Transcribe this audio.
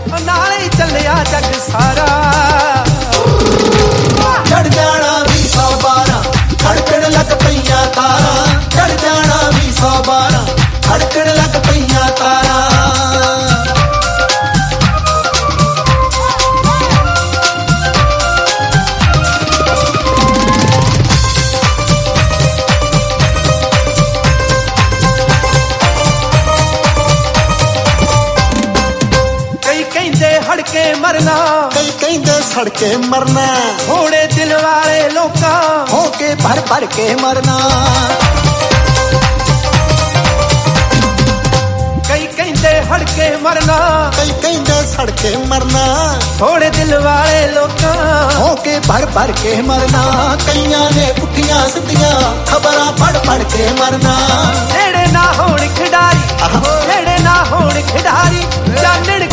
नाले चलिया जग सारा। चढ़ जाना भी 112 खड़कण लग पईयां तारा। चढ़ जाना भी 112 खड़कण लग पईयां तारा। हड़के मरना कई कहते सड़के मरना। थोड़े दिल वाले लोका होके भर भर के मरना। कई कहते हड़के मरना कई कहते सड़के मरना। थोड़े दिल वाले लोका होके भर भर के मरना। कईयां ने पुठियां सिद्धियां खबरां पढ़ पढ़ के मरना। जेड़े ना होण खिडारी जेड़े ना होण खिडारी जानण